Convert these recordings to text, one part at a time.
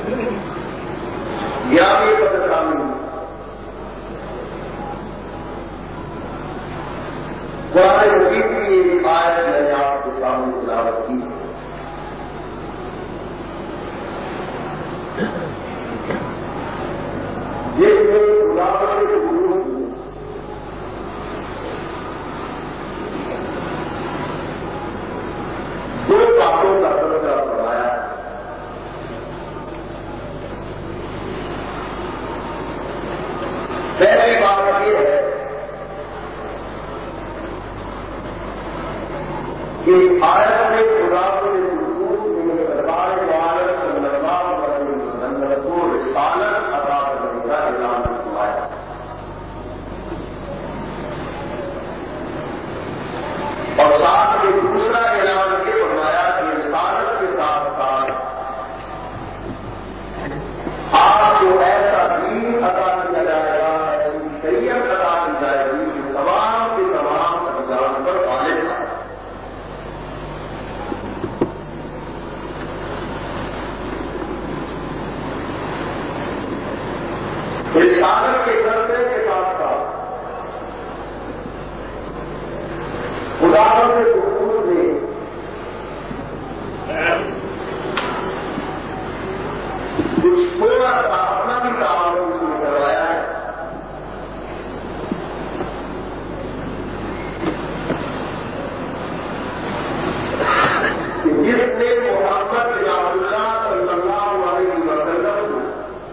گیارہویں پدشامی قرآن مجید کی ایک آیت میں نے آپ کے سامنے تلاوت کی جس میں خدا کے حضور دو باتوں کا تذکرہ فرمایا ہے. پہلی بات یہ ہے کہ آیت میں خدا کے حضور میں دربار والد صلی اللہ علیہ وسلم کو رسالت عطا کرنے کا اعلان فرمایا. اور ساتھ میں دوسرا اعلان یہ فرمایا کہ رسالت کے ساتھ ساتھ آپ کو ایسا دین عطا کیا جائے گا، ایسی شریعت عطا کی جائے گی کہ تمام کے تمام انجام پر غالب ہے. رسالت کے درجے کے ساتھ ساتھ خدا کے حضور نے کچھ تھوڑا سا اپنا بھی کام اس میں کروایا ہے. جس نے محمد بن عبداللہ صلی اللہ علیہ وسلم کو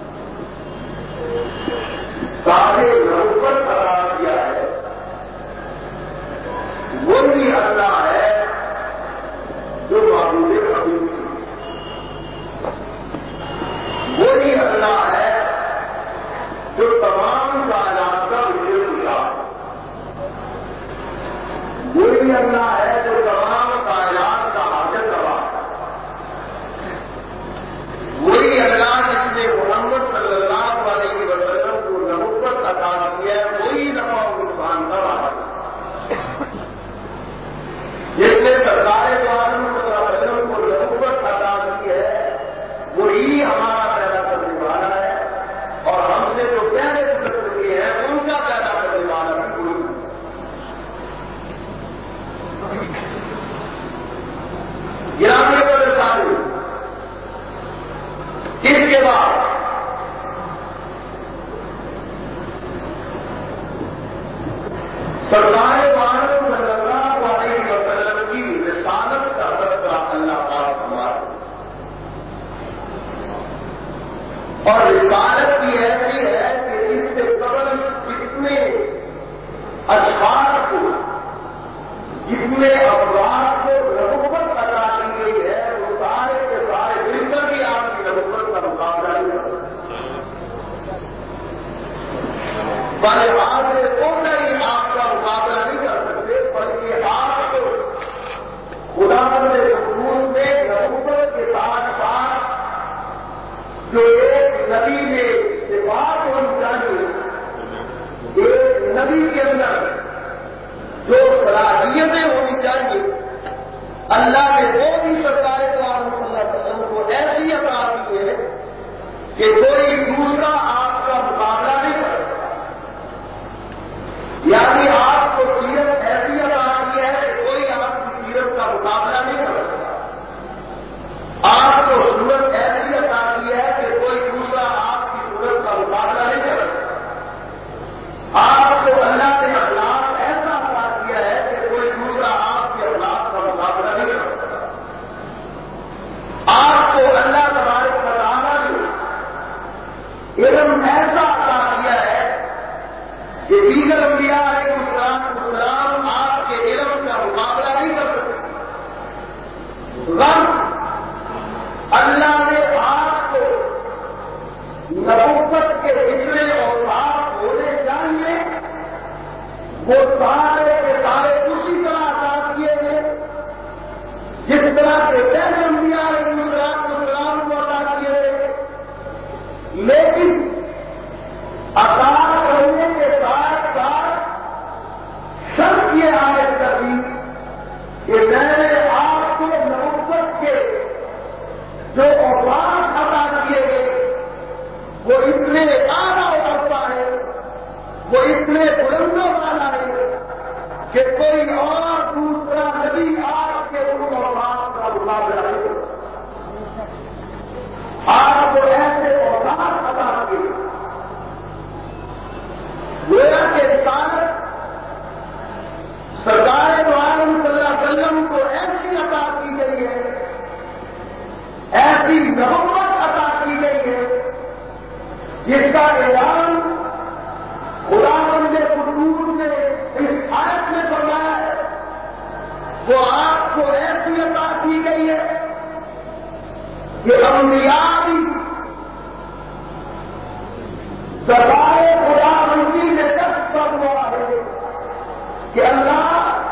سارے نبوت عطا کیا ہے، وہی اللہ ہے جو معبود حقیقی ہے. وہی اللہ ہے جو تمام کائنات کا وجود ہے. وہی اللہ ہے جو تمام کائنات کا حاجت روا ہے. وہی اللہ جس نے محمد صلی اللہ علیہ وسلم کو نبوت عطا کی ہے، وہی نفع و نقصان کا واحد ہے. جس نے سرکار دو عالم صلی اللہ علیہ وسلم کو نبوت عطا کی ہے، وہی ہمارا پیدا کرنے والا ہے. اور ہم سے جو پہلے گزر چکے ہیں ان کا پیدا کرنے والا بھی کوئی نہیں. گرامی والے ساتھی، اس کے بعد سرکار عالم صلی اللہ علیہ وسلم کی رسالت کا تذکرہ اللہ تعالیٰ فرماتا ہے. اور رسالت بھی ایسی ہے کہ اس سے قبل جتنے اشخاص کو، جتنے افراد کو نبوت عطا کی گئی ہے، وہ سارے کے سارے مل کر بھی آپ کی نبوت کا مقابلہ نہیں کر سکتے. بلحاظ سے تو نہیں آپ کا مقابلہ نہیں کر سکتے، بلکہ آپ کو خدا کے حضور میں نبوت کے ساتھ ساتھ جو ایک نبی میں صفات ہونی چاہیے، ایک نبی کے اندر جو صلاحیتیں ہونی چاہیے، اللہ نے وہ بھی سرکار دو عالم صلی اللہ علیہ وسلم کو ایسی عطا کی ہے کہ کوئی دوسرا آپ کا مقابلہ نہیں کر سکتا. یعنی آپ کو سیرت ایسی عطا کی ہے کہ کوئی آپ کی سیرت کا مقابلہ نہیں کر سکتا. آپ کو صورت ایسی عطا کی ہے کہ کوئی دوسرا آپ کی صورت کا مقابلہ نہیں کر سکتا. آپ کو اللہ نے اخلاق ایسا عطا کیا ہے کہ کوئی دوسرا آپ کے اخلاق کا مقابلہ نہیں کر سکتا. آپ کو اللہ تبارک و تعالیٰ نے علم ایسا عطا کیا ہے کہ دیگر انبیاء علیہ السلام آپ کے علم کا مقابلہ نہیں کر سکتے. اللہ نے آپ کو نبوت کے جتنے اوصاف ہونے چاہیے وہ سارے کے سارے اسی طرح عطا کیے گئے جس طرح کے پہلے انبیاء علیہ السلام کو عطا کیے گئے. لیکن عطا کرنے کے ساتھ ساتھ شرط یہ عائد کر دی کہ میں نے آپ کو نبوت کے جو اوقات عطا کیے گئے وہ اتنے اعلیٰ اترتا ہے، وہ اتنے بلندوں والا ہے کہ کوئی اور دوسرا نبی آپ کے ان اوقات کا مقابلہ نہیں کر سکتا۔ آپ کو ایسے اوقات عطا کیے، گویا کے رسالت سرکار دو عالم صلی اللہ علیہ وسلم کو ایسی عطا کی گئی ہے، ایسی نبوت عطا کی گئی ہے جس کا اعلان خدا بندے قدوس نے اس آیت میں فرمایا ہے۔ وہ آپ کو ایسی عطا کی گئی ہے کہ انبیاء بھی سرکار خدا بندی نے دست پر ہوا ہے کہ اللہ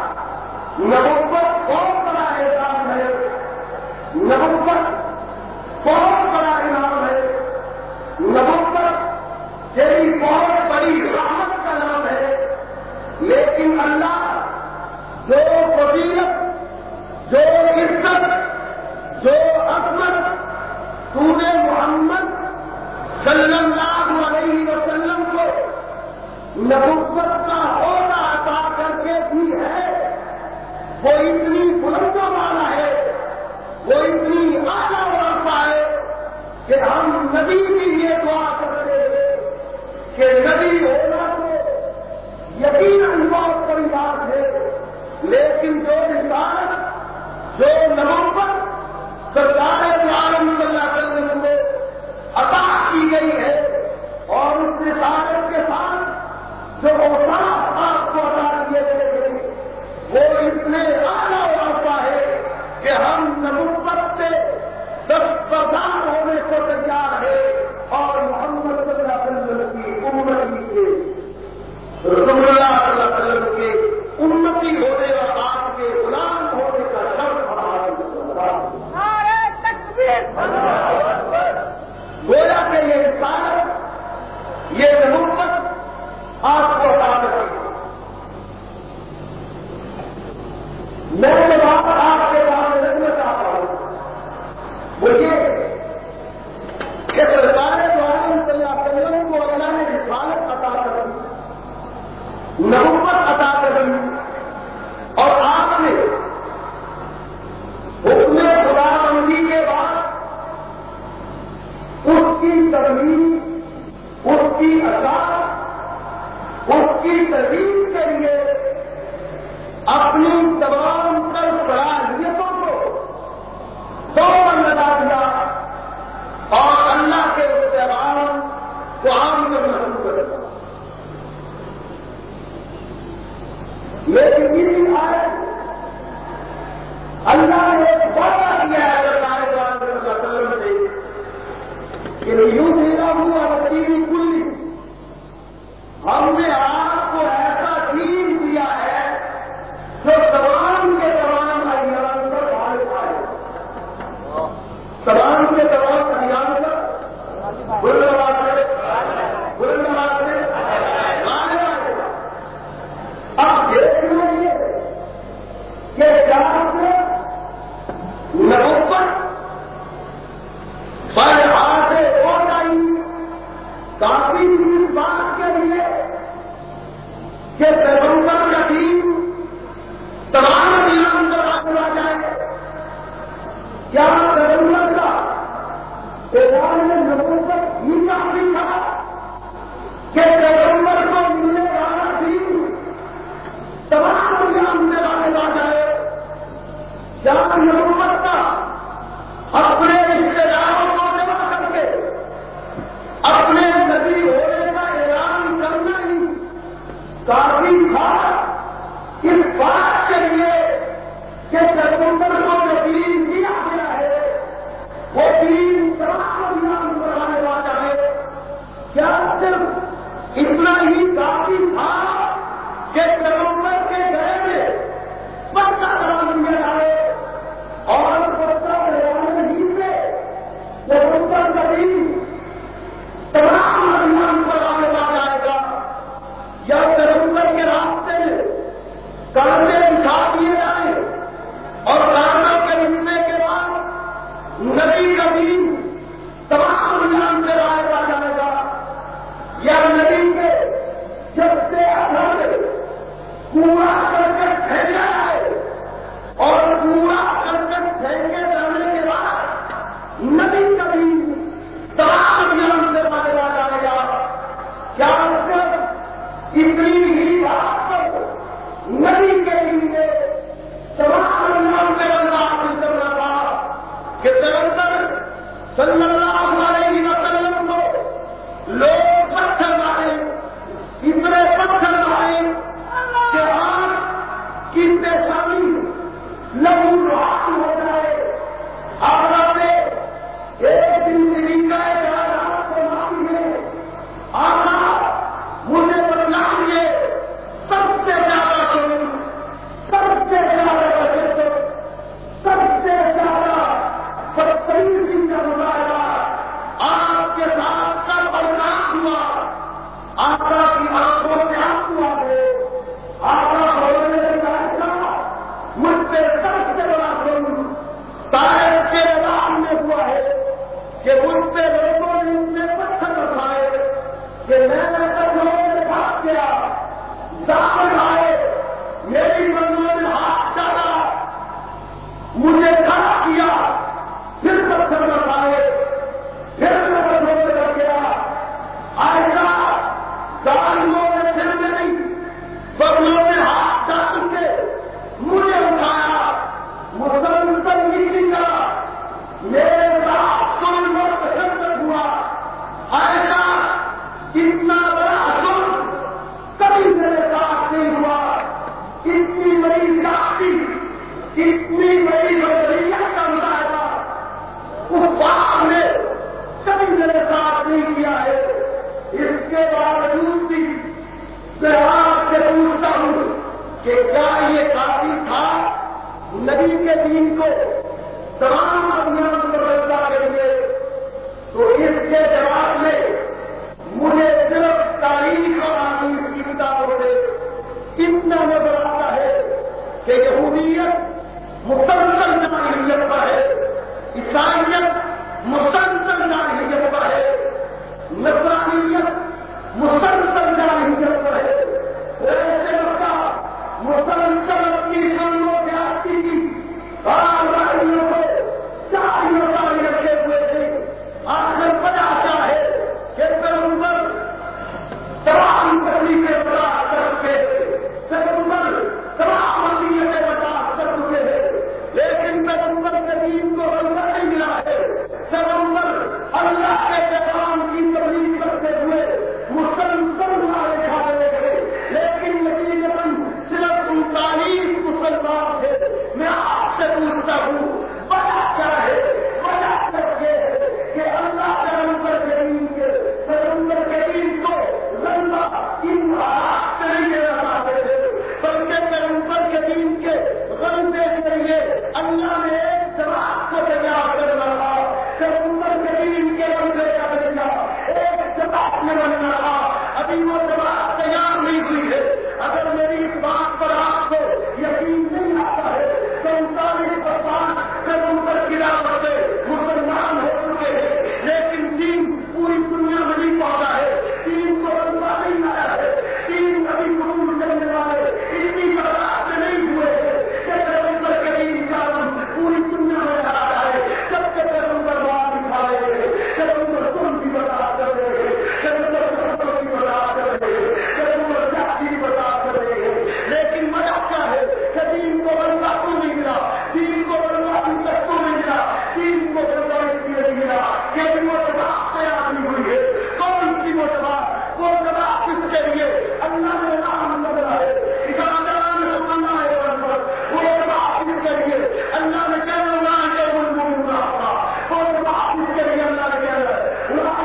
نبوت بہت بڑا احسان ہے، نبوت بہت بڑا انعام ہے، نبوت تیری بہت بڑی رحمت کا نام ہے، لیکن اللہ جو فضیلت، جو عزت، جو عظمت تو نے محمد صلی اللہ علیہ وسلم کو نبوت کا عہدہ عطا کر کے دی ہے، وہ اتنی بلندوں والا ہے، وہ اتنی اعلیٰ ورثہ ہے کہ ہم نبی بھی یہ دعا کرتے ہیں کہ نبی ہونا تو یقیناً بہت بڑی بات ہے، لیکن جو رسالت، جو نبوت سرکار دو عالم صلی اللہ علیہ وسلم کو عطا کی گئی ہے، اور اس رسالت کے ساتھ جو اوصاف آپ کو عطا کیے گئے ہیں وہ اتنے اعلیٰ ورثہ ہے کہ ہم نبوت سے دستبردار ہونے کو تیار ہے، اور محمد صلی اللہ علیہ وسلم کی امتی کے، رسول اللہ صلی اللہ علیہ وسلم کے امتی ہونے اور آپ کے غلام ہونے کا شرف ہمارا تکبیر۔ گویا کہ یہ رسالت، یہ نبوت آپ کو عطا کرتی ہے۔ میں جو بات آپ کے سامنے رکھنا چاہتا ہوں وہ یہ کہ سرکار دو عالم صلی اللہ علیہ وسلم کو اللہ نے رسالت عطا کر دی، نبوت عطا کر دی، اور آپ نے حکم خدا بندی کے بعد اس کی ترمیم، اس کی اطاعت، اس کی تجدید کے لیے اپنی تمام تر صلاحیتوں کو فوراً لگا دیا اور اللہ کے پیغام کو عام کرنا شروع کر دیا۔ لیکن اسی آیت اللہ نے وعدہ کیا ہے سرکار دو عالم صلی اللہ علیہ وسلم سے کہ یوں میرا ہوا وسیع کلی، ہم نے آپ کو ایسا دین دیا ہے جو تمام کے تمام ایام پر غالب آئے، تمام کے تمام ایام پر بلند آواز سے غالب آئے۔ اب دیکھ لیجیے کہ جہاں سے نبوت پر ہاتھ ہو جائی، کافی اس بات کے لیے کہ پیغمبر کا دین تمام دنوں پر آ جائے۔ کیا پیغمبر کا اعلان نبوت ہی کافی تھا کہ پیغمبر کو ملنے والا دین تمام دنوں میں آ جائے؟ کیا نبوت کا اپنے رشتے داروں کو جمع کر کے اپنے نبی ہونے کا اعلان کرنا ہی کافی تھا اس بات کے لیے کہ پیغمبر کو جو دین دیا گیا ہے وہ دین تمام دنوں پر آنے والا ہے؟ کیا صرف اتنا ہی کافی تھا کہ پیغمبر کے گھر میں پردہ کرا دیا جائے اور پردہ کروانے ہی سے پیغمبر کا دین تمام دنوں پر آنے والا جائے گا، یا پیغمبر کے راستے میں کانٹے بچھا دیے جائیں اور کانٹوں کے ملنے کے بعد نبی کا دین تمام دنوں سے آئے جائے گا؟ نبی کبھی تمام نیم سے بدلا جائے گا. کیا صرف اتنی ہی بات پر نبی کے لیے تمام نیم سے بدلا حاصل کرنا تھا کہ پیغمبر صلی اللہ علیہ وسلم کو لوگ پتھر مارے, اتنے پتھر مارے کہ آنکھ کی پیشانی لہو لہو ہو جائے. آپ نے ایک دن کا کو مانگے, آقا مجھے بتلائیے سب سے زیادہ سن, سب سے زیادہ بچے, سب سے زیادہ بدترین کا مظاہرہ آپ کے ساتھ کل برکات ہوا. آقا کی آنکھوں سے آنسو آ گئے. آقا بولنے لگا مجھ پہ سب سے بڑا ظلم طائف کے میدان میں ہوا ہے کہ مجھ پہ لوگوں نے ان میں پتھر رکھائے کہ میں نے پتھروں سے بھاگ گیا. داخل آئے, میری بندوں نے ہاتھ ڈالا, مجھے کھڑا کیا, پھر پتھر رکھائے, پھر میں پتھروں سے رکھ گیا. ایسا ظالموں نے پھر نہیں, بندوں نے ہاتھ ڈال کے مجھے اٹھایا, مسلسل نہیں کرا, میرے ساتھ ظلم اور تشدد ہوا. ایسا اتنا بڑا ظلم کبھی میرے ساتھ نہیں ہوا. اتنی بڑی ذاتی, اتنی بڑی بشریت کا مظاہرہ اس بات نے کبھی میرے ساتھ نہیں کیا ہے. اس کے باوجود بھی میں آپ سے پوچھتا ہوں کہ کیا یہ کافی تھا نبی کے دین کو تمام ابھیان پر بدلا کریں گے؟ تو اس کے جواب میں مجھے صرف تاریخ اور آخر کی کتابوں سے اتنا نظر آتا ہے کہ یہودیت مسلسل جاہلیت پر ہے, عیسائیت مسلسل جاہلیت پر ہے, نصرانیت مسلسل جاہلیت پر ہے. ایسے مکہ مسلسل اپنی سنوں کے آتی تھی, راہیوں کو چاہیے تاریخ رکھے ہوئے تھے. آخر وجہ کیا ہے کہ پیغمبر تمام تکلیفیں برداشت کر چکے, پیغمبر تمام اذیتیں برداشت کر چکے ہیں, لیکن پیغمبر کے دین کو غلبہ نہیں ملا ہے. پیغمبر اللہ کے پیغام کی تبلیغ کرتے ہوئے مسلسل مارے کھانے لگے, لیکن یقیناً صرف 39 مسلمان تھے. میں آپ سے پوچھتا ہوں وجہ کیا ہے؟ وجہ کہ اللہ پیغمبر کے دین کے پیغمبر کے دین کو غلبہ ان حالات سے نہیں دینا چاہتے تھے, بلکہ پیغمبر کے دین کے غلبے کے لیے اللہ نے ایک جماعت کو تیار کر رکھا. پیغمبر کے دین کے غلبے کا ذریعہ ایک جماعت میں بن رہا. ابھی وہ جماعت تیار نہیں ہوئی ہے. اگر میری اس بات پر آپ کو یقین نہیں آتا ہے تو 39% پیغمبر کی دعوت سے مسلمان ہو چکے ہیں, لیکن دین پوری دنیا میں نہیں پہنچا ہے. دین کو غلبہ نہیں آیا ہے. دین ابھی قبول کرنے والے اتنی تعداد سے نہیں ہوئے ہیں کہ پیغمبر کے دین کا پوری دنیا میں آ رہا ہے. سب کے پیغمبر بات دکھا رہے ہیں, پیغمبر تم کی بتا کر رہے ہیں, پیغمبر کی بتا کر رہے ہیں, پیغمبر جاتی بتا کر رہے ہیں, لیکن وجہ کیا ہے کہ دین کو غلبہ کیوں نہیں ملا؟ دین کو غلبہ کیوں نہیں ملا؟ دین کو غلبہ اس لیے نہیں ملا کہ وہ جواب تیار نہیں ہوئی ہے. کون سی وہ جواب؟ وہ جواب کس کے لیے اللہ نے نام بدلا ہے, اجازت نے سننا ہے. وہ جواب کس کے لیے اللہ نے کہنا ہے کہ وہ جواب کس کے لیے اللہ نے کہنا ہے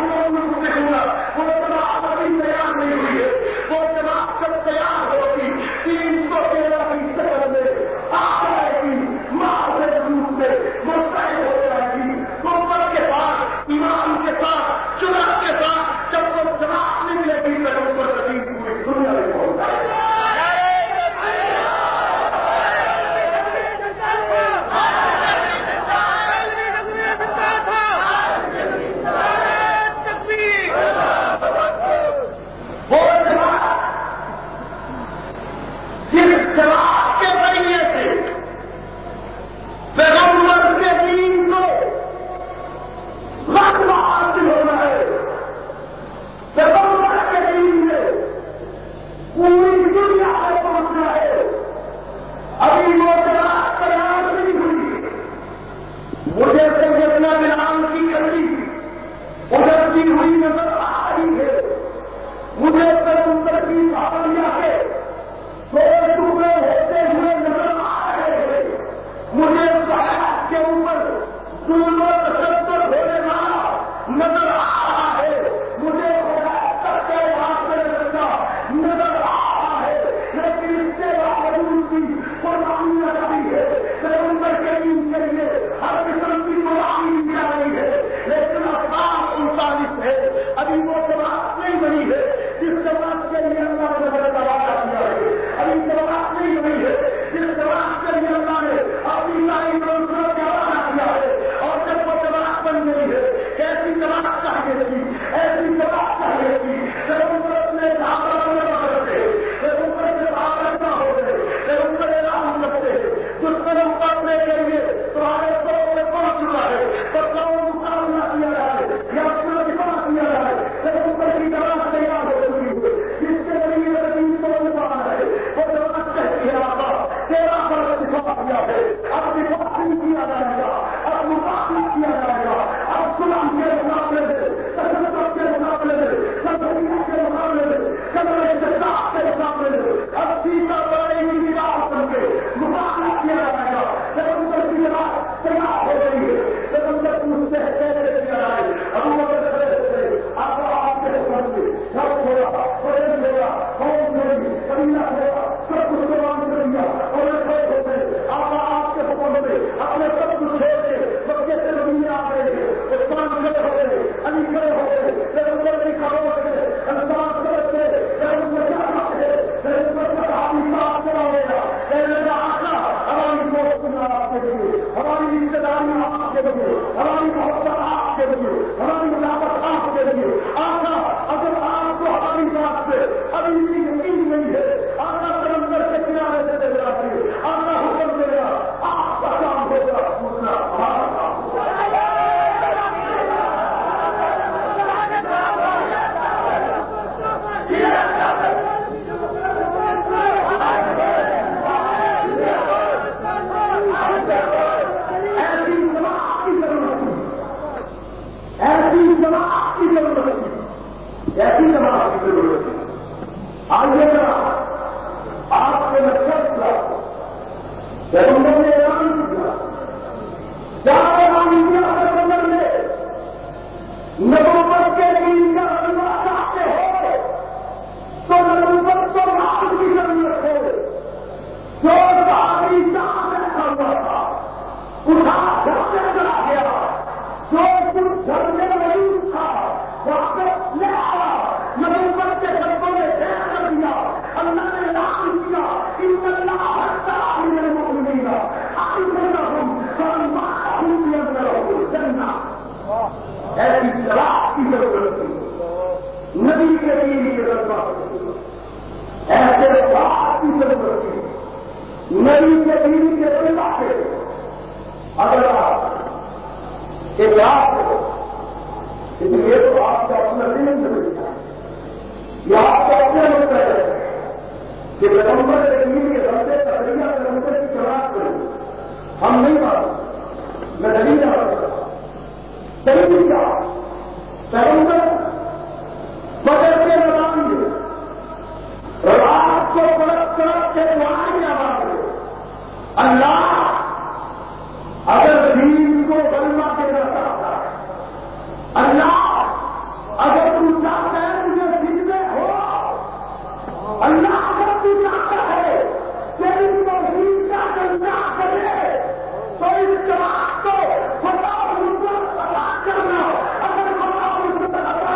وہ جواب ابھی تیار نہیں ہوئی ہے. وہ جواب جب تیار ہوگی 313 کی شکل میں آ جائے گی, ماں سے روح سے مستعد ہو جائے گی. گوبر کے پاس ایمان نظر آ رہا ہے، مجھے تک ہاتھ میں رکھنا نظر آ رہا ہے، لیکن اس سے باوجود بھی قربانی لگائی ہے، پیغمبر کریم کے لیے ہر قسم کی قربانی دی جا رہی ہے، لیکن افراد 39 ہے، ابھی وہ جماعت نہیں بنی ہے جس جماعت کے لیے اللہ نے مدد وعدہ کیا ہے، ابھی جماعت نہیں بنی ہے جس جماعت کے لیے اللہ نے اپنی تعلیم کا وعدہ کیا ہے، اور جب وہ جماعت بن گئی ہے، کیسی جماعت چاہیے تھی، ایسی جماعت چاہیے تھی، پیغمبر اپنے صحابہ میں کرتے، پیغمبر سے بھاگ نہ ہو گئے، پیغمبر اعلان کرتے، دشمنوں کو اپنے کے لیے تمہارے سروں میں پہنچ چکا ہے، تو کون مقابلہ کیا جائے یا اپنا دفاع کیا جائے، پیغمبر کی جماعت تیار ہو چکی ہے، جس کے ذریعے رسول کو نکالا ہے، وہ جماعت کہتی ہے آقا تیرا پر دفاع کیا ہے، اب دفاع نہیں کیا جائے گا، اب مقابلہ کیا جائے گا، اب سلام کے مقابلے میں، تشدد کے مقابلے میں، سرگرمیوں کے مقابلے میں، کمرے احتساب کے مقابلے میں، اب سیدھا بڑے انتظار کر کے مقابلہ کیا جائے گا، پیغمبر کی جماعت تیار ہو گئی ہے، پیغمبر مجھ سے کیسے کیا جائے، ابو بکر آپ کے سامنے سب ہوا، فریب ہوا، قوم ہوئی، قبیلہ ہوا، سب کچھ قربان کر دیا، اور ہوتے آپ کے حکم میں اپنے سب کچھ چھوڑ کے بچے سے دنیا آ گئے ہیں، عثمان کھڑے ہو گئے، علی کھڑے ہو گئے، پیغمبر کی کھڑے ہو گئے، انسان سمجھتے پیغمبر کیا کرتے ہیں، پیغمبر کا صحابی صاحب چلا ہوگا، کہنے کا آقا ہماری دوست آپ کے لیے، ہماری رشتے داریاں آپ کے لیے، ہماری محبت آپ کے لیے، ہماری ملاقات آپ کے لیے، آقا اگر آپ کو ہماری بات سے ابھی بھی یقین نہیں ہے، آقا سمندر کے کنارے سے دے جاتی ہے، آقا حکم دے گا، آپ کا کام ہوگا، مسئلہ ہمارا کام ہوگا۔ ایسی جماعت کی ضرورت ہے، ایسی جماعت کی ضرورت ہے، ایسی جماعت کی ضرورت ہے۔ آئیے ذرا آپ کے نقصد کا پیغمبر نے اعلان کیا، کیا اعلان کیا پیغمبر نے؟ نبوت کے لیے کا بننا چاہتے ہو تو نبوت کو رات کی ضرورت ہے، جو صحابی جان رکھا ہوا تھا اٹھا جھڑنے چلا گیا، جو کچھ جھڑنے نہیں تھا واپس لے آیا، نبوت کے شبدوں نے طے کر دیا، اللہ نے اعلان کیا ان اللہ حتیٰ من المؤمنین انفسهم فانفعهم بأنفسهم الجنہ۔ ایسی جماعت کی ضرورت ہے، نبی کے دین کی ضرورت ہے، ایسے بات کی ضرورت ہے، نبی کے دین کے طریقہ سے اگر آپ ایک آپ کو اس لیے تو آپ کا اپنا دین نہیں ہے، یہ آپ کو اپنے لوگ رہ رہے ہیں کہ پیغمبر کے دین کے بندے کا طریقہ پیغمبر کی جماعت کریں، ہم نہیں مانتے، میں نہیں جانتا صحیح کیا پیغمبر بدل کے لگائیں گے، رات کو پلٹ پلٹ کے دعائیں آواز اللہ اگر دین کو غلبہ دینا چاہتا ہے، اللہ اگر تم چاہتا ہے مجھے جیتنے ہو، اللہ اگر تو چاہتا ہے تیری توحید کا گنجا کرے تو اس جماعت کو خدا عزت عطا کرنا، اگر خدا عزت عطا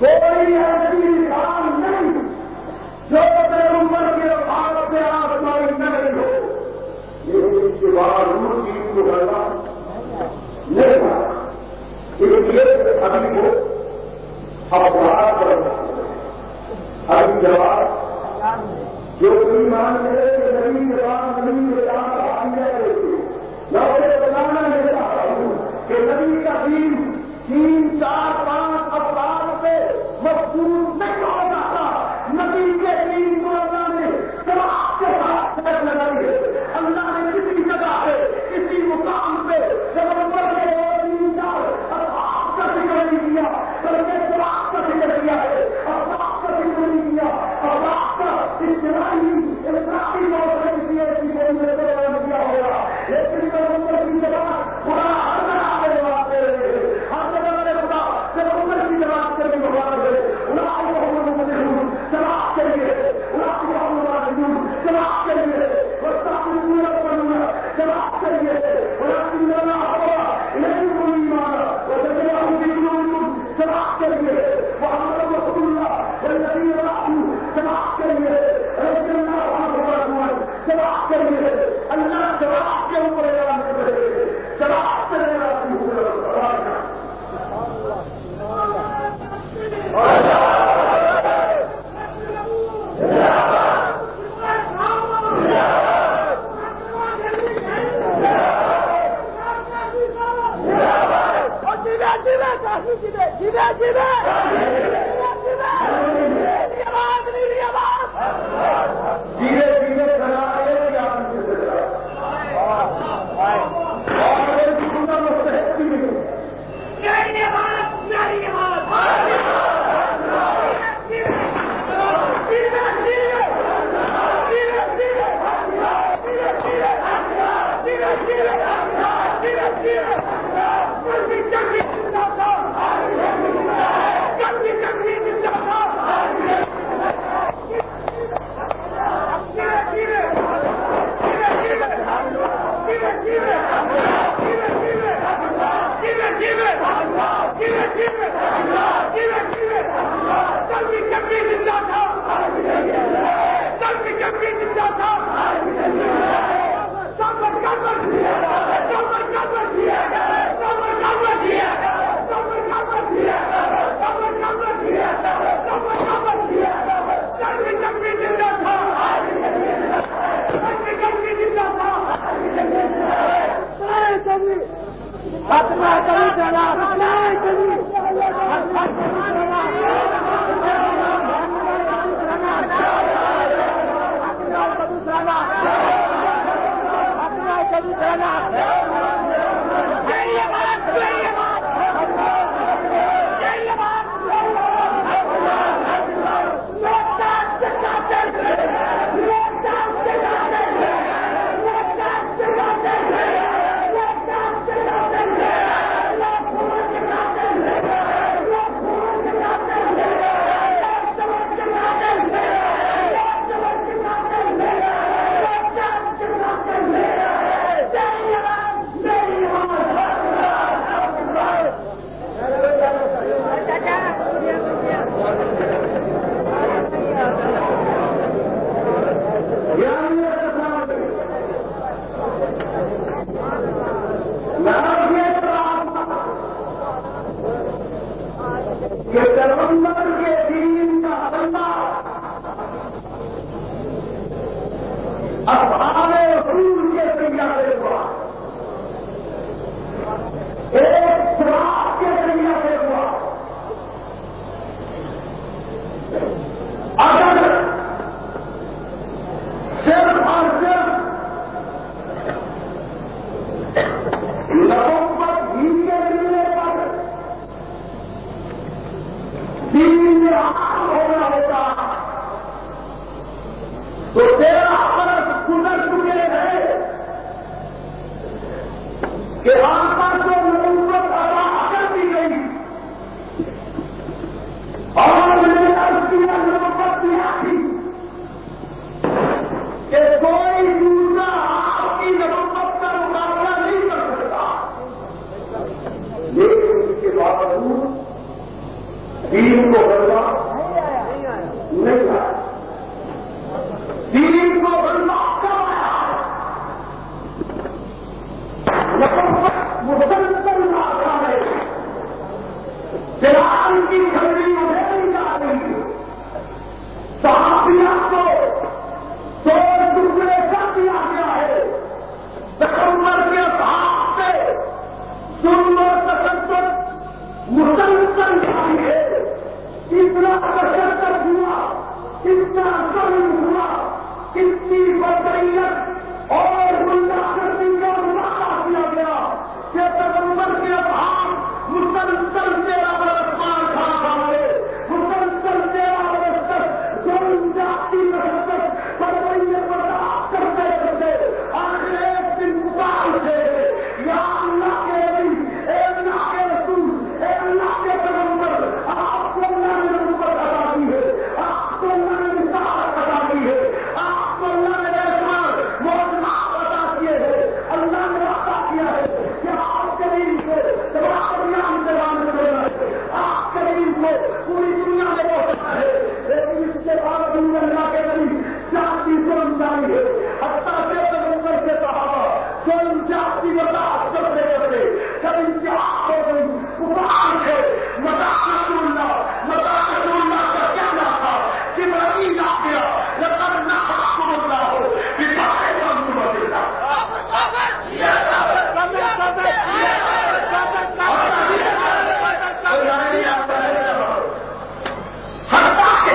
کوئی ایسی انسان نہیں جو پیغمبر کے بھارت سے آسمائی نہیں ہو، لیکن اس کے باوجود چیز کو کرنا نہیں تھا، اس لیے ابھی کو افراد کرنا ابھی جواب جو ایمان ہے نبی کے بعد نبی کے بعد آئیے میں اسے بتانا نہیں چاہتا ہوں کہ نبی کا دین 3-4-5 افراد سے مقصود نہیں ہو جاتا، نبی کے دین کو اللہ نے سراغ کے ساتھ سیر لگائی ہے، اللہ نے کسی جگہ پہ کسی مقام پہ پیغمبر نے 3-4 افراد کا ذکر نہیں کیا، بلکہ سراغ کا ذکر کیا ہے، افراد کا ذکر نہیں کیا، افراد کا اسرائی موت ایسی ایسی کوئی میرے بیان کیا ہوگا، لیکن پیغمبر کی جگہ خدا ہر جگہ آنے والا ہے، ہر جگہ میرے خدا پیغمبر کی جگہ کرنے کو بات ہے، اللہ محمد مدین سلاح کریے، اللہ محمد مدین سلاح کریے، وسلم سلاح کریے، ولكن اللہ ہوا لیکن کوئی ایمان سلاح کریے، محمد رسول اللہ والذین آمنوا سلاح کریے، رضی اللہ عنہ سلاح کریے، اللہ سلاح کے اوپر اعلان کر رہے ہیں، سلاح کرنے والی تو 13 برس گزر چکے ہیں کہ آسمان کو نبوت عطا کر دی گئی اور میں نے عرض کیا نبوت دیا تھی کہ کوئی دوسرا آپ کی نبوت کا مقابلہ نہیں کر سکتا، لیکن اس کے باوجود دین کو بننا نہیں آیا، دین کو بننا کروایا مسلسل ناکا ہے، جلال کی گھڑی اڑائی جا رہی ہے، صحابیات کو دو ٹکڑے کر دیا گیا ہے، پیغمبر کے ہاتھ سے ظلم و تشدد مسلسل جاری ہے، اتنا تشدد ہوا، اتنا ظلم ہوا، اتنی بدریت اور گنڈاگردی کا مظاہرہ کیا گیا کہ پیغمبر کے ہاتھ مسلسل 13 برس مار کھا رہے، مسلسل 13 برس تک ظلم جاتی تشدد بدریت برداشت کرتے کرتے آخر ایک دن پکار تھے، یا اللہ کے نبی، اے اللہ کے رسول، اے اللہ کے پیغمبر، آپ کو اللہ نے نبوت عطا کی ہے، آپ کو اللہ نے رسالت عطا کی ہے، آپ کو اللہ نے معجزات عطا کیے ہیں، اللہ نے وعدہ کیا ہے کہ آپ کریم کو تمام بیان کروانے والا ہے، آپ کریم کو پوری دنیا میں پہنچنا ہے، لیکن اس کے باوجود اللہ کے نبی جاتی ظلم جاری ہے، حتیٰ کہ پیغمبر کے صحابہ ظلم جاتی برداشت کرتے کرتے جب انتہا ہو گئی، پکار ہے متا رسول اللہ کا کہنا تھا کہ جبرائیل آ گیا، لقد نصرکم اللہ بفتح مبین، حتیٰ کہ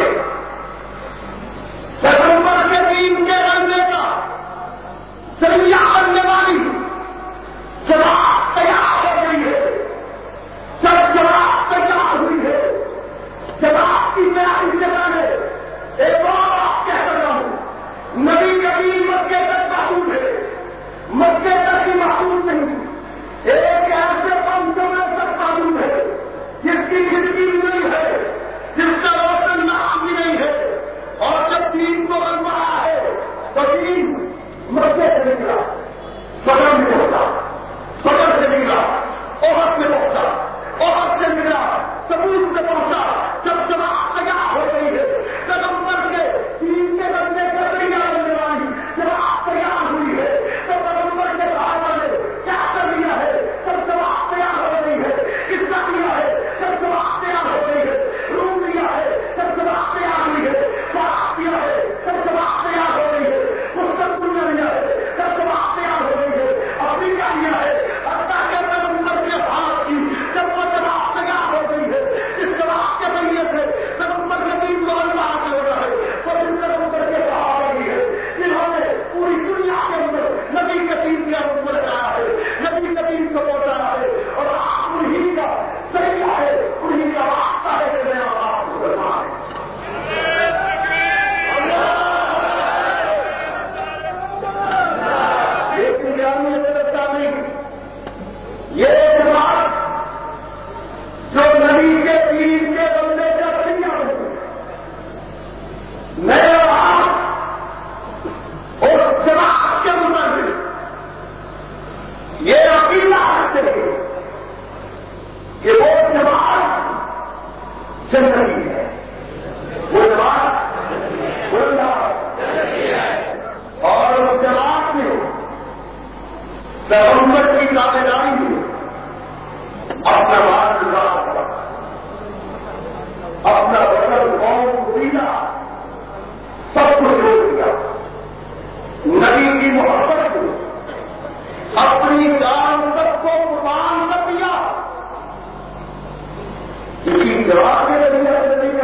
پیغمبر کے دین کے رہنے کا ذریعہ بننے والی جماعت تیار ہو گئی ہے، جب جماعت تیار ہوئی ہے، جماعت کی تیاری کے بارے ایک اور بات کہہ رہا ہوں، نبی کریم مکے تک محدود ہے، مکے تک ہی محدود نہیں، ایک ایسے پنجوں تک محدود ہے جس کی کھڑکی بھی نہیں ہے، جس کا روشن نام بھی نہیں ہے، اور جب دین کو بنوایا ہے تو دین مکے سے نکلا، بدر میں ہوتا، بدر سے نکلا، احد میں پہنچا، احد سے نکلا، تبوک میں پہنچا، جب جماعت تیار ہو گئی ہے، پیغمبر کے دین کے بننے کا تیار ہونے والی جماعت تیار ہوئی ہے، تو پیغمبر کے صحابہ نے کیا کر لیا ہے، جب جماعت تیار ہو گئی ہے، کتنا لیا ہے، جب جماعت تیار ہو گئی ہے، روم لیا ہے، جب جماعت تیار ہوئی ہے، شراب لیا ہے، جب جماعت تیار ہو گئی ہے، مستقبل لیا ہے، جب جماعت تیار ہو گئی ہے، افریقہ لیا ہے، حتیٰ کہ پیغمبر کے ہاتھ کی جب وہ جماعت تیار ہو گئی ہے، اس جماعت کے ذریعے سے پیغمبر کے دین کو اللہ حاصل ہو رہا ہے، تو ان پیغمبر کے صحابہ بھی ہے جنہوں نے پوری دنیا کے اندر نبی کے دین کے اندر بچایا ہے، نبی کے دین کو پہنچایا ہے، اور آپ انہیں کا ذریعہ ہے، انہیں کا راستہ ہے کہ میں آپ کو بتاؤں۔ لیکن جامعہ سے بچہ نہیں، یہ جماعت جو نبی کے دین کے بندے کا ذریعہ ہے، میں اس جماعت کے مطابق یہ عقیدہ رکھتے ہیں کہ وہ جماعت زندگی ہے، وہ جماعت اور اس جماعت میں پیغمبر کی تابعداری میں اپنا بات گزارا، اپنا وطن قوم قبیلہ سب کچھ چھوڑ دیا، نبی کی محبت کو اپنی جان سب کو قربان کر دیا، کسی جواب کے ذریعے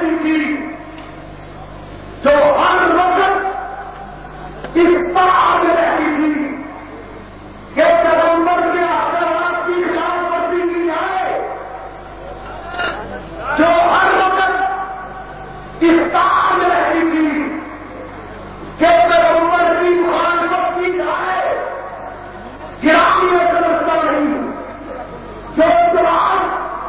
ایسی چیز جو ہر وقت اس طرح میں رہتی تھی کہ پیغمبر کے احکامات کی خلاف ورزی کی جائے، جو ہر وقت اس طرح میں رہتی تھی کہ پیغمبر کی مخالفت کی جائے، گرامی میں سمجھتا نہیں، جو قرآن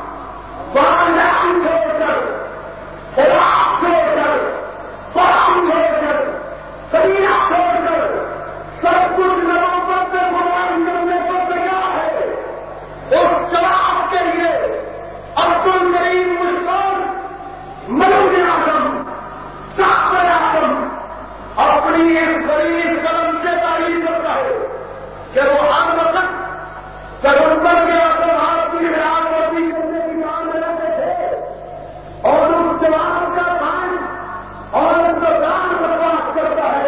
چھوڑ کر عراق چھوڑ کر قرآن چھوڑ کر سبیرہ چھوڑ کر سب کچھ نوبت میں قربان کرنے کو تیار ہے، اس جواب کے لیے عبد الکریم مشتاق ملوک اعظم صاحب اعظم اپنی اس غریب قلم سے تعریف کرتا ہے کہ وہ ہر وقت پیغمبر کے احکامات کی خلاف ورزی کرنے کی کام میں رہتے تھے اور اس جواب کا قائم اور انتظام برداشت کرتا ہے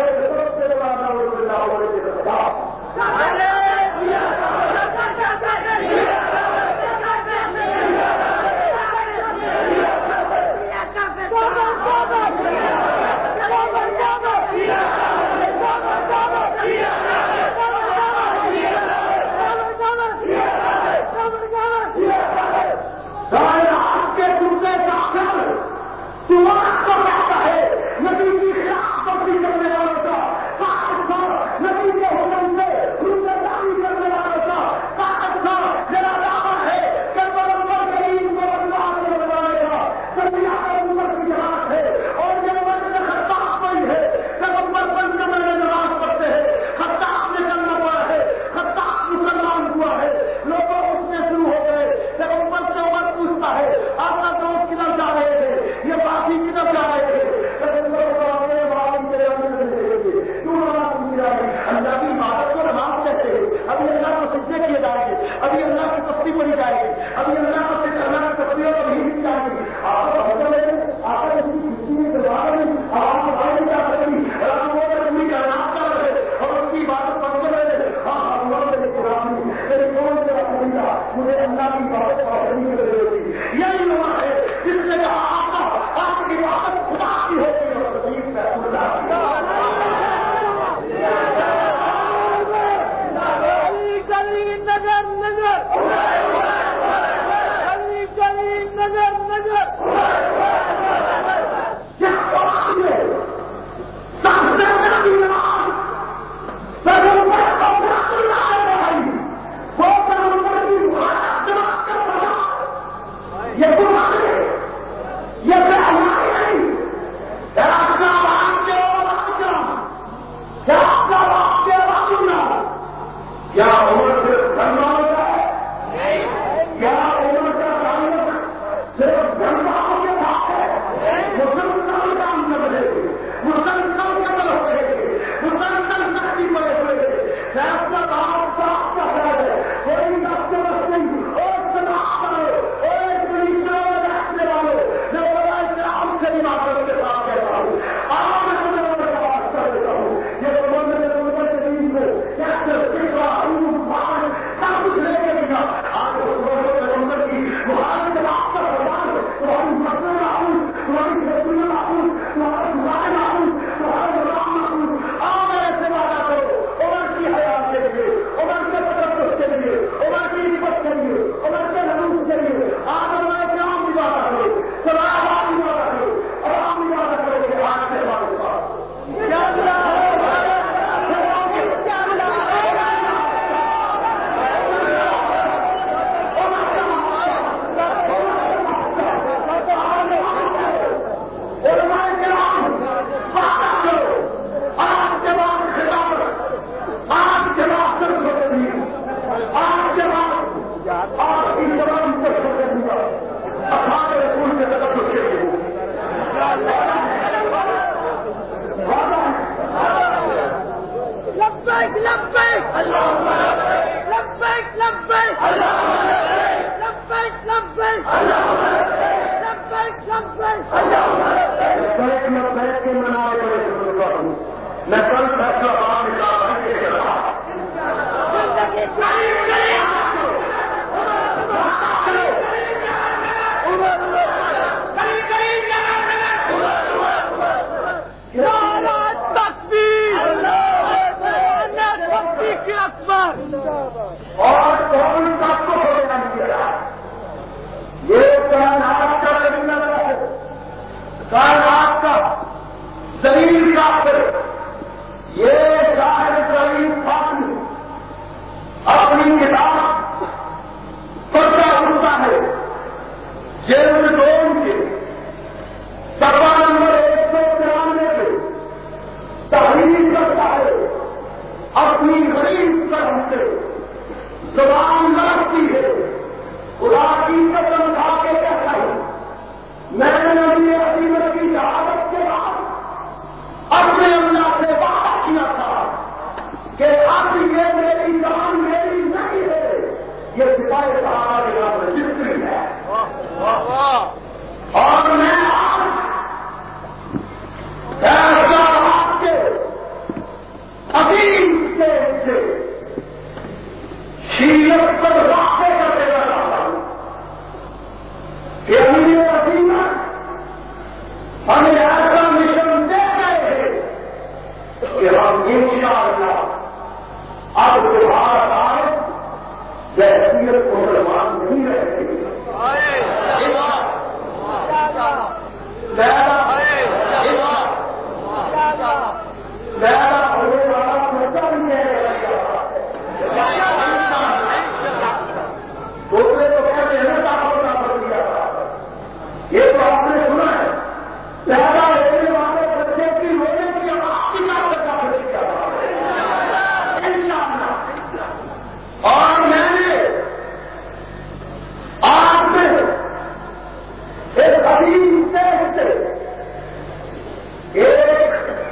ابھی اللہ کی تسبیح پڑھی جائے گی، ابھی اللہ کی تسبیح اور نہیں جائے گی، آپ کو حضر لے آپ کو کی عبادت پڑھتے رہے، مجھے اللہ کی عبادت ہوگی، یہی ہوا ہے جس نے کہا آپ کی عبادت خدا کی ہوگی اور تکلیف میں میں کل فیصلہ بات نکال کائنات کا زمین کافر یہ شاعر زمین فاطمی اپنی کتاب پڑھتا ہوتا ہے جیل ڈوم کے سفا نمبر 193 پہ تحریر کرتا ہے اپنی غریب قدم سے زبان لڑتی ہے خدا کی قسم کھا کے کہتا ہوں میں نے نبی عظیم کی شہادت کے بعد اپنے اللہ سے وعدہ کیا تھا کہ اب یہ میری جان میری نہیں ہے یہ سپاہی صحابہ کے نام رجسٹری ہے اور میں آج فیصلہ آپ کے عظیم اسٹیج سے شریعت پر واقع کرتے رہا ہوں کہ امیر عظیم ہمیں ایسا مشن دے گئے ہیں کہ ہم انشاءاللہ اب تمہارا کام حیثیت مسلمان نہیں رہتے ہونے والا خرچہ بھی ہے دوسرے تو کہتے ہیں کا کر دیا یہ تو آپ نے سنا ہے پیدا ہونے والے بچے کی ہونے کی آپ کی کر دیا اور میں نے آپ سے ایک عظیم سے ایک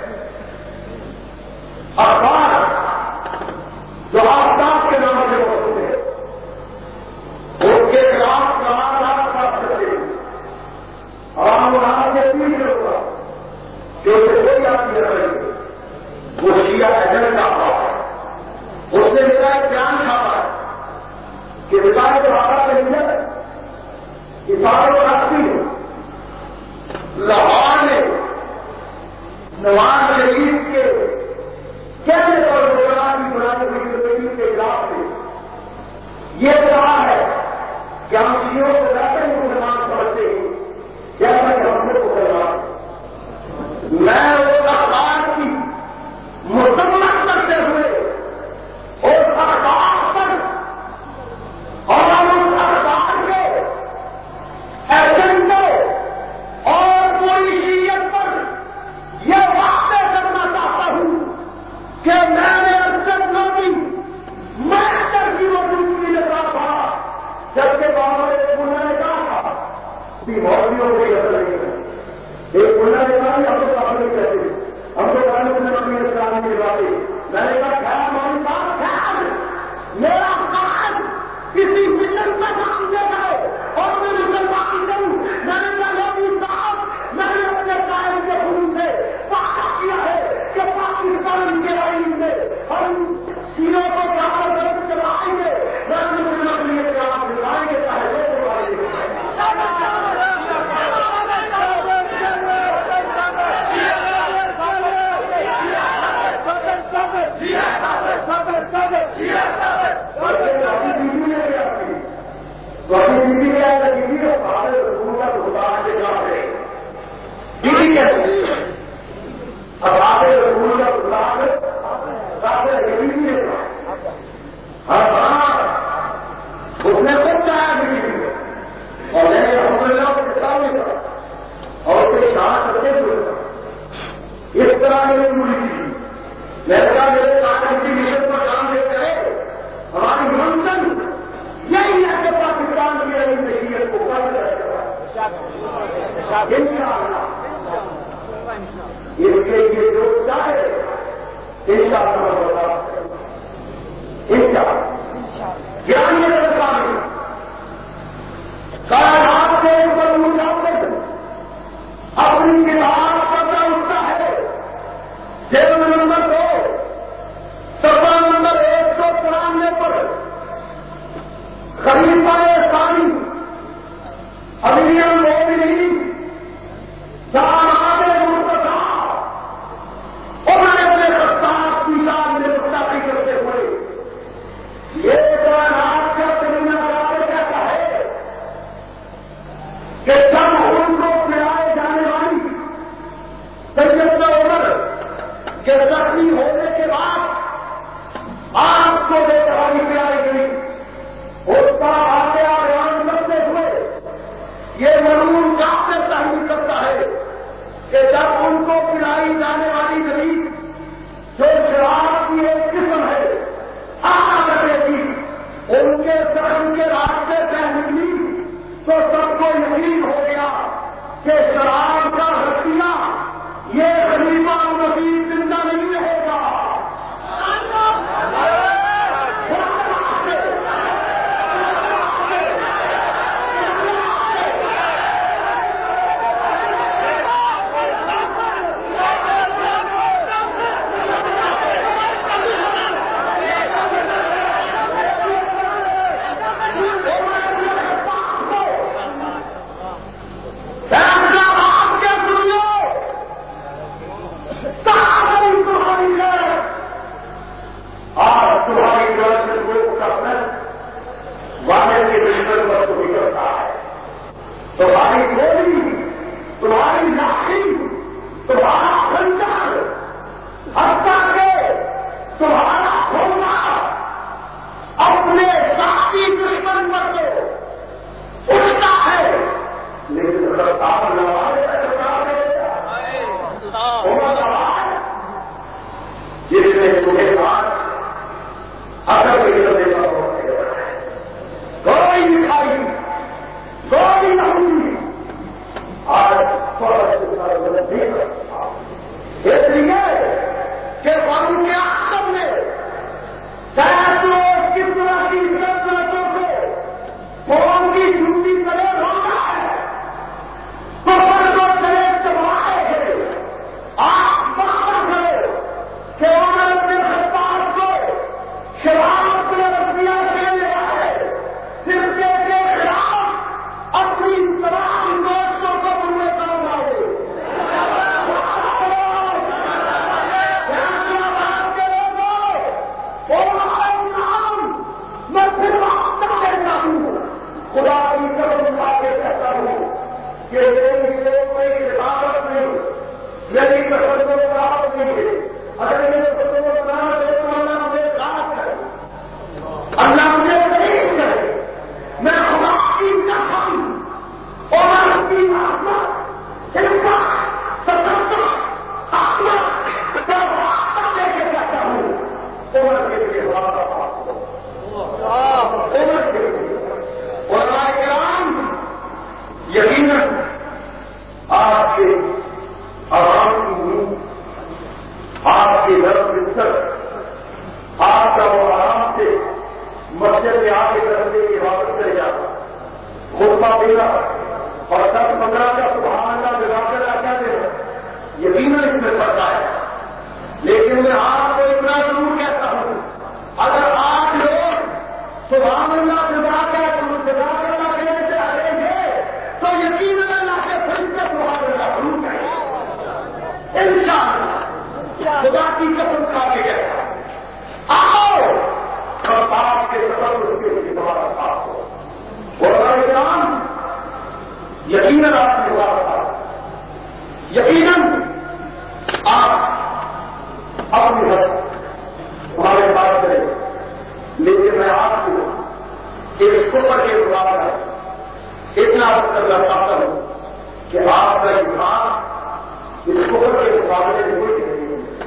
اخبار جو آفتاب کے نام سے موجود ہے اس کے خلاف کمال کر سکتے عوام وہاں سے بھی ہوگا جو کوئی یاد نہیں رہے وہ شیعہ ایجنٹ کا ہے اس نے میرا ایک بیان چھاپا کہ روایت بابا کے اندر اشار و رکھتی لاہور میں نواز شریف کے کہنے اور روزانہ کی بنانے ہوئی کے خلاف میں یہ کہا ہے کہ ہم شیعوں کو ویسے ہی مسلمان سمجھتے ہیں جیسا کہ ہم کو مسلمان میں اس اخبار کی مذمت کرتے ہوئے اس اخبار پر اور اس اخبار کے ایجنڈے اور کوئی شیعت پر یہ واقع کرنا چاہتا ہوں کہ میں نے ارشد نبی میں کی موجودگی میں کہا تھا جبکہ بابا ایک ملا نے کہا تھا کہ مولویوں کو یہ اثر نہیں ہے ایک ملا نے کہا کہ ہم تو کافی نہیں کہتے ہم تو گانے میں اپنی اسلام کی باتیں میں نے کہا خیر مولوی صاحب خیر میرا کام کسی مشن کا کام دے گئے اور میں مسلمان کروں میں نے کہا مولوی صاحب میں نے اپنے قائم کے خون سے وعدہ کیا ہے کہ پاکستان کے آئین میں ہم سینوں کو کافر درد چلائیں گے میں مسلمان لیے قیام دلائیں گے چاہے وہ دلائیں گے اس نے خود چاہا اور میں نے الحمدللہ کو کتاب میں کرا اور اسے شاہ کرتے ہوئے اس طرح میری پوری تھی میں نے کہا میرے ساتھ کسی مشن پر کام دیتے رہے ہماری منزل یہی ہے کہ پاکستان کی رہی حیثیت کو کر رہے اس کے لیے جو چاہے انشاءاللہ جان میں رکھتا ہوں کائنات کے اوپر مجاہد اپنی کتاب پڑھتا اٹھتا ہے جیل نمبر 2 صفحہ نمبر 193 پر خلیفہ ثانی امیر المومنین صاحب مرتضیٰ انہوں نے اپنے خطاب کی شان میں مستقبل کرتے ہوئے کہ زخمی ہونے کے بعد آپ کو بے دوائی پلائی گئی، اس کا واقعہ بیان کرتے ہوئے یہ مرحوم کافر تحریر کرتا ہے کہ جب ان کو پلائی جانے والی دوائی جو شراب کی ایک قسم ہے آنا کرے گی، ان کے زخم کے راستے سے نکلی تو سب کو یقین ہو گیا کہ شراب کا ہتھیلا یہ خلیفہ مسیح زندہ نہیں ہوگا۔ تمہاری گولی، تمہاری لاٹھی، تمہارا خنجر، حتیٰ کہ تمہارا ہونا اپنے ذاتی دشمن پر تو اٹھتا ہے، لیکن سرکار لڑائی جس نے تمہیں بات اگر کوئی دکھائی کوئی نہیں آج اس لیے کہ قوم کے آخر میں سینکڑوں کس طرح کی سلطنتوں کو قوم کی جھوٹی طرح ہوتا ہے تو طرح چبھائے ہیں۔ آپ باہر کرے کہ عمر بن خطاب کو شراب کے رسیہ دینے والے فرقے کے خلاف اپنی تمام دوستوں کو تمہیں کرو مارے۔ میں پھر واسطہ دیتا ہوں، خدا کی قسم کھا کے کہتا ہوں کہ میری کوئی حفاظت نہیں، میری قسم کو برابر نہیں ہے۔ اگر میرے قسم کو برابر ہے تو اللہ مجھے ساتھ ہے، اللہ مجھے نہیں کرے۔ میں خدا کی قسم اور کی رحمت ان کا ستر احمد کا واسطہ دے کے کہتا ہوں، عمر کے لیے وعدہ عمر کے لیے علماء کرام یقیناً آپ کے عوام کی نیند، آپ کے گھر بستر، آپ کا وہ آرام سے مسجد میں آ کے کرنے کی عبادت کرے جاتا، خطبہ دینا اور 10-15 کا سبحان اللہ جگا کر آتا ہے، یقیناً اس میں پڑتا ہے۔ لیکن میں آپ کو اتنا ضرور کہتا ہوں، اگر آپ لوگ سبحان اللہ جگا کر کرنے سے آئیں گے تو یقیناً اللہ کے فرشتے سبحان اللہ ضرور کہیں گے انشاءاللہ۔ خدا کی قسم کھا کے کہتا آؤ اور آپ کے سفر اس کے دوبارہ صاف ہو اور کرام یقیناً آپ کے دوبارہ صاف، یقیناً آپ اپنی حد ہمارے پاس کریں، لیکن میں آپ کو ایک سفر کے مقابلہ اتنا وقت کرنا چاہتا ہوں کہ آپ کا انسان اس سفر کے مقابلے میں کوئی نہیں ہے۔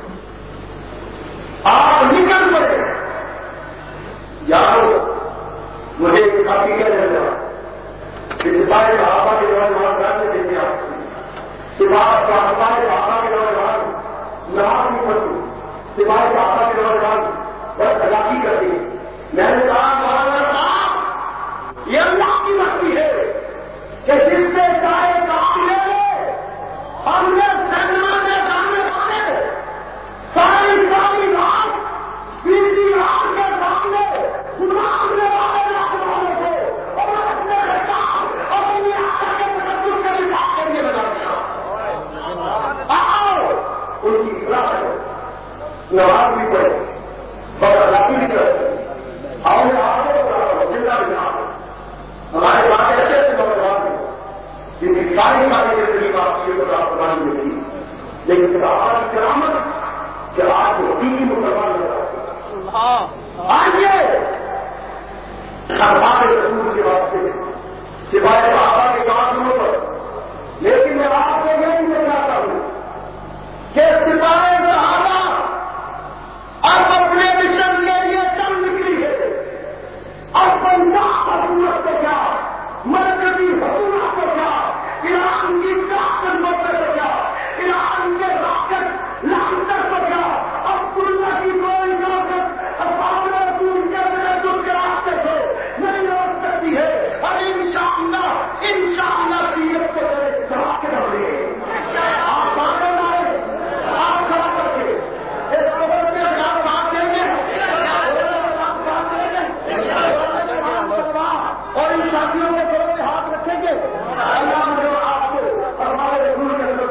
آپ نکل پڑے یارو، مجھے ایک کافی کہنے لگا کہ سپاہی صحابہ کے نوجوان رہنے دیتے آپ سپاہی صحابہ کے نوجوان نماز نہیں پڑھتی، سپاہی صحابہ کے نوجوان بس تلاقی کرتی ہے۔ میں نے کہا یہ اللہ کی مرضی ہے کہ جس سے چاہے کام لے لے، ہم نے سینما میں جانے والے ساری رات بیتی رات کے سامنے مانگنے والے رہنے کو اور اپنے کام اپنی آشا کے تقدر کے حساب کے لیے بنا دیا۔ آؤ ان کی اصلاح کرو، نماز بھی پڑھے اور اللہ بھی کرے، ہمارے پاس ایسے ایسے نوجوان ہیں جن کی ساری باتیں کے ذریعے بات کی اور آپ بنانی ہوتی، لیکن صحابہ کی کرامت حقیقی مسلمان ہوگا. آئیے ہمارے رسول کے واسطے سوائے صحابہ کے کاموں پر، لیکن میں آپ کو یہ نہیں چاہتا ہوں کہ سوائے صحابہ اب اپنے مشن کے لیے چل نکلی ہے. اب پنجاب حکومت کو کیا، مرکزی حکومت کو کیا، ایران کی طاقت کو کیا، ایران کے راکٹ لانچر کو کیا، اب دنیا کی کوئی طاقت اب رسول کے تجدد کے راستے سے نہیں روک سکتی ہے. اور انشاءاللہ سیرت کو چلا کے رکھ لیں. آپ باقی لائے، آپ کھڑا کر کے ایک خبر سے بات دیں گے اور ان ساتھیوں کے گھروں میں ہاتھ رکھیں گے. اللہ مجھے آپ کو اور ہمارے رسول کے اندر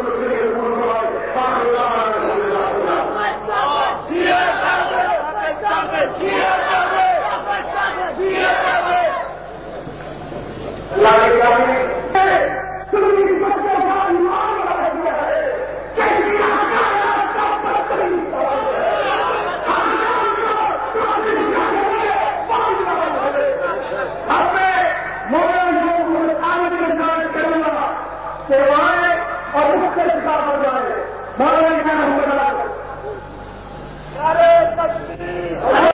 اور